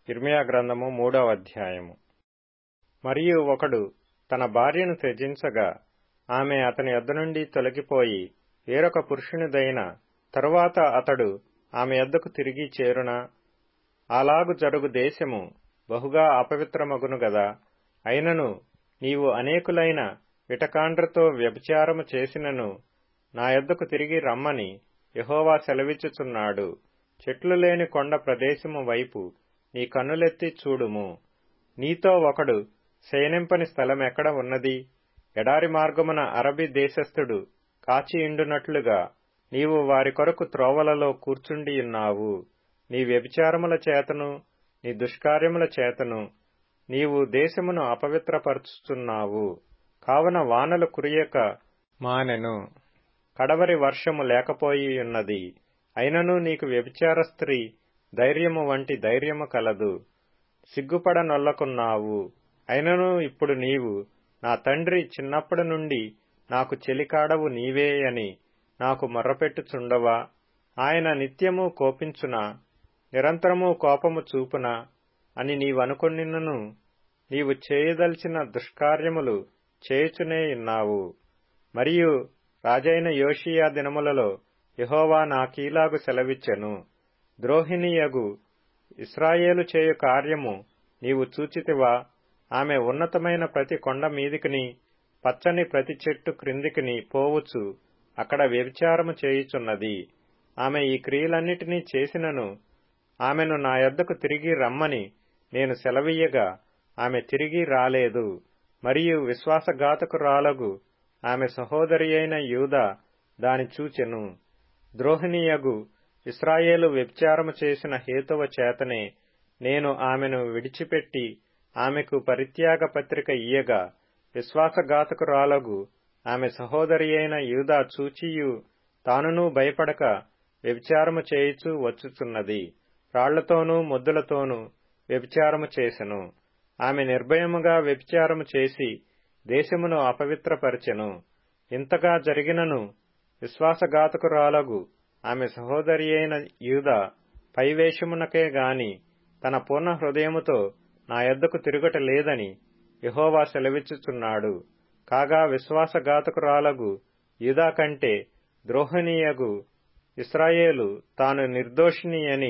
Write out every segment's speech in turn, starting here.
ఇర్మీయా గ్రంథము 3వ అధ్యాయము. మరియు ఒకడు తన భార్యను త్యజించగా ఆమె అతని యొద్ద నుండి తొలగిపోయి వేరొక పురుషునిదైన తరువాత అతడు ఆమె యొద్దకు తిరిగి చేరునా? అలాగు జరుగు దేశము బహుగా అపవిత్రమగును గదా. అయినను నీవు అనేకులైన విటకాండ్రతో వ్యభిచారము చేసినను నా యొద్దకు తిరిగి రమ్మని యెహోవా సెలవిచ్చుచున్నాడు. చెట్లు లేని కొండ ప్రదేశము వైపు నీ కన్నులెత్తి చూడుము. నీతో ఒకడు శయనింపని స్థలమెక్కడ ఉన్నది? ఎడారి మార్గమున అరబి దేశస్థుడు కాచియుండునట్లుగా నీవు వారి కొరకు త్రోవలలో కూర్చుండియున్నావు. నీ వ్యభిచారముల చేతను నీ దుష్కార్యముల చేతను నీవు దేశమును అపవిత్రపరచుచున్నావు. కావున వానలు కురియక మానెను, కడవరి వర్షము లేకపోయియున్నది. అయినను నీకు వ్యభిచార స్త్రీ ధైర్యము వంటి ధైర్యము కలదు. సిగ్గుపడనొల్లకున్నావు. అయినను ఇప్పుడు నీవు నా తండ్రి చిన్నప్పటి నుండి నాకు చెలికాడవు నీవే అని నాకు మొర్రపెట్టుచుండవా? ఆయన నిత్యము కోపించునా, నిరంతరము కోపము చూపునా అని నీవనుకొనినను నీవు చేయదలిచిన దుష్కార్యములు చేయుచునేయున్నావు. మరియు రాజైన యోషీయా దినములలో యెహోవా నాకీలాగు సెలవిచ్చెను. ద్రోహిణియగు ఇశ్రాయేలు చేయు కార్యము నీవు చూచితివా? ఆమె ఉన్నతమైన ప్రతి కొండ మీదికిని పచ్చని ప్రతి చెట్టు క్రిందికిని పోవచ్చు అక్కడ వ్యభిచారము చేయుచున్నది. ఆమె ఈ క్రియలన్నిటినీ చేసినను ఆమెను నా యొద్దకు తిరిగి రమ్మని నేను సెలవీయగా ఆమె తిరిగి రాలేదు. మరియు విశ్వాసఘాతకురాలగు ఆమె సహోదరి అయిన యూదా దాని చూచెను. ద్రోహిణియగు ఇశ్రాయేలు వ్యభిచారము చేసిన హేతువ చేతనే నేను ఆమెను విడిచిపెట్టి ఆమెకు పరిత్యాగ పత్రిక ఇయ్యగా విశ్వాసఘాతకురాలగు ఆమె సహోదరి అయిన యూదా చూచియు తానునూ భయపడక వ్యభిచారము చేయుచు వచ్చుచున్నది. రాళ్లతోనూ మొద్దులతోనూ వ్యభిచారము చేసెను. ఆమె నిర్భయముగా వ్యభిచారము చేసి దేశమును అపవిత్రపరచెను. ఇంతగా జరిగినను విశ్వాసఘాతకురాలగు ఆమె సహోదరి అయిన యూదా పైవేషమునకే గాని తన పూర్ణ హృదయముతో నా యొద్దకు తిరుగుట లేదని యెహోవా సెలవిచ్చుచున్నాడు. కాగా విశ్వాసఘాతకురాలగు యూదా కంటే ద్రోహిణియగు ఇశ్రాయేలు తాను నిర్దోషిని అని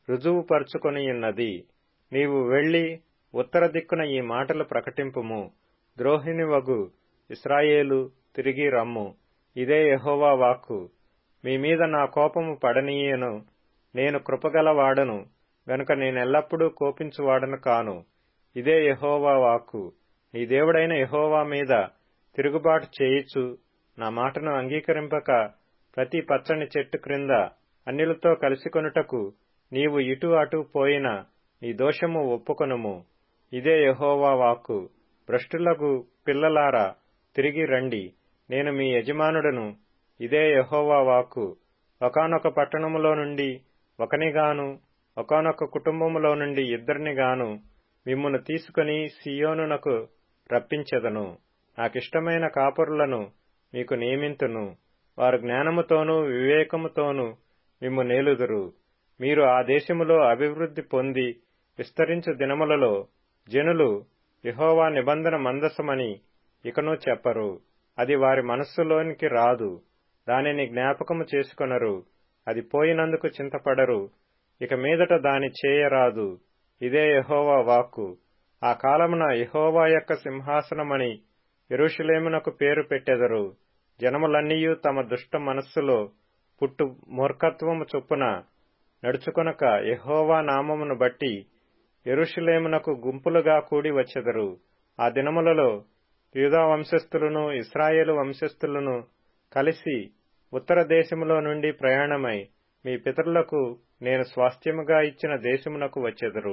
రుజువుపరుచుకొనియున్నది. నీవు వెళ్లి ఉత్తర దిక్కున ఈ మాటలు ప్రకటింపుము. ద్రోహిణివగు ఇశ్రాయేలు, తిరిగి రమ్ము. ఇదే యెహోవా వాక్కు. మీ మీద నా కోపము పడనీయను. నేను కృపగలవాడను గనుక నేనెల్లప్పుడూ కోపించువాడను కాను. ఇదే యెహోవా వాక్కు. నీ దేవుడైన యెహోవా మీద తిరుగుబాటు చేయుచు నా మాటను అంగీకరింపక ప్రతి పచ్చని చెట్టు క్రింద అన్యులతో కలిసికొనుటకు నీవు ఇటు అటు పోయిన నీ దోషము ఒప్పుకొనుము. ఇదే యెహోవా వాక్కు. భ్రష్టులగు పిల్లలారా, తిరిగి రండి. నేను మీ యజమానుడను. ఇదే యెహోవా వాక్కు. ఒకానొక పట్టణములో నుండి ఒకనిగాను ఒకానొక కుటుంబములో నుండి ఇద్దరినిగాను మిమ్మును తీసుకుని సీయోనునకు రప్పించెదను. నాకిష్టమైన కాపరులను మీకు నియమింతును. వారు జ్ఞానముతోనూ వివేకముతోనూ మిమ్ము నేలుదురు. మీరు ఆ దేశములో అభివృద్ధి పొంది విస్తరించు దినములలో జనులు యెహోవా నిబంధన మందసమని ఇకను చెప్పరు. అది వారి మనస్సులోనికి రాదు. దానిని జ్ఞాపకము చేసుకొనరు. అది పోయినందుకు చింతపడరు. ఇక మీదట దాని చేయరాదు. ఇదే యెహోవా వాక్కు. ఆ కాలమున యెహోవా యొక్క సింహాసనమని యెరూషలేమునకు పేరు పెట్టెదరు. జనములన్నీయు తమ దుష్ట మనస్సులో పుట్టు మూర్ఖత్వము చొప్పున నడుచుకొనక యెహోవా నామమును బట్టి యెరూషలేమునకు గుంపులుగా కూడి వచ్చెదరు. ఆ దినములలో యూదా వంశస్థులను ఇశ్రాయేలు వంశస్థులను కలిసి ఉత్తర దేశములో నుండి ప్రయాణమై మీ పితరులకు నేను స్వాస్థ్యముగా ఇచ్చిన దేశమునకు వచ్చెదరు.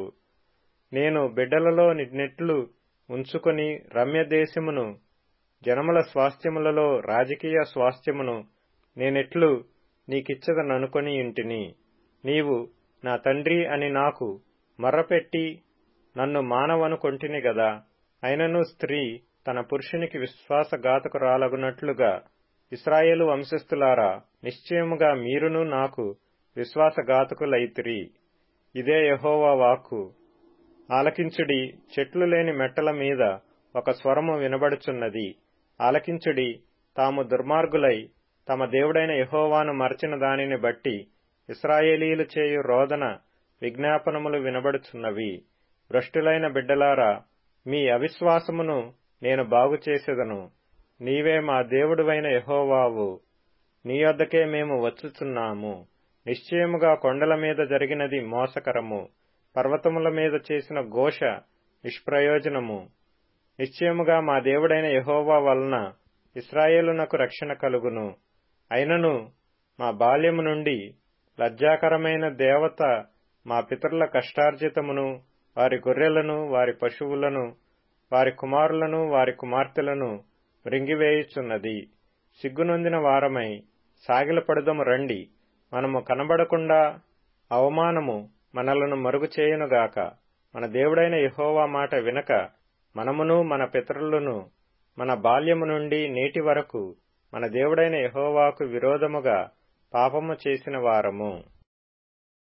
నేను బిడ్డలలో నిన్నెట్లు ఉంచుకొని రమ్య దేశమును, జనముల స్వాస్థ్యములలో రాజకీయ స్వాస్థ్యమును నేనెట్లు నీకిచ్చదననుకొని ఇంటిని. నీవు నా తండ్రి అని నాకు మర్రపెట్టి నన్ను మానవనుకొంటిని గదా. అయినను స్త్రీ తన పురుషునికి విశ్వాసఘాతకురాలగునట్లుగా ఇశ్రాయేలు వంశస్థులారా, నిశ్చయముగా మీరును నాకు విశ్వాసఘాతకులైతిరి. ఇదే యెహోవా వాక్కు. ఆలకించుడి, చెట్లు లేని మెట్టల మీద ఒక స్వరము వినబడుచున్నది. ఆలకించుడి, తాము దుర్మార్గులై తమ దేవుడైన యెహోవాను మరచిన దానిని బట్టి ఇశ్రాయేలీయులు చేయు రోదన విజ్ఞాపనములు వినబడుచున్నవి. భ్రష్టులైన బిడ్డలారా, మీ అవిశ్వాసమును నేను బాగుచేసెదను. నీవే మా దేవుడువైన యెహోవావు. నీ యొద్దకే మేము వచ్చుచున్నాము. నిశ్చయముగా కొండల మీద జరిగినది మోసకరము, పర్వతముల మీద చేసిన ఘోష నిష్ప్రయోజనము. నిశ్చయముగా మా దేవుడైన యెహోవా వలన ఇశ్రాయేలునకు రక్షణ కలుగును. అయినను మా బాల్యము నుండి లజ్జాకరమైన దేవత మా పితరుల కష్టార్జితమును, వారి గొర్రెలను, వారి పశువులను, వారి కుమారులను, వారి కుమార్తెలను మృంగివేయుచున్నది. సిగ్గునొందిన వారమై సాగిలపడుదము రండి. మనము కనబడకుండా అవమానము మనలను మరుగు చేయునుగాక. మన దేవుడైన యెహోవా మాట వినక మనమును మన పితరులను మన బాల్యము నుండి నేటి వరకు మన దేవుడైన యెహోవాకు విరోధముగా పాపము చేసిన వారము.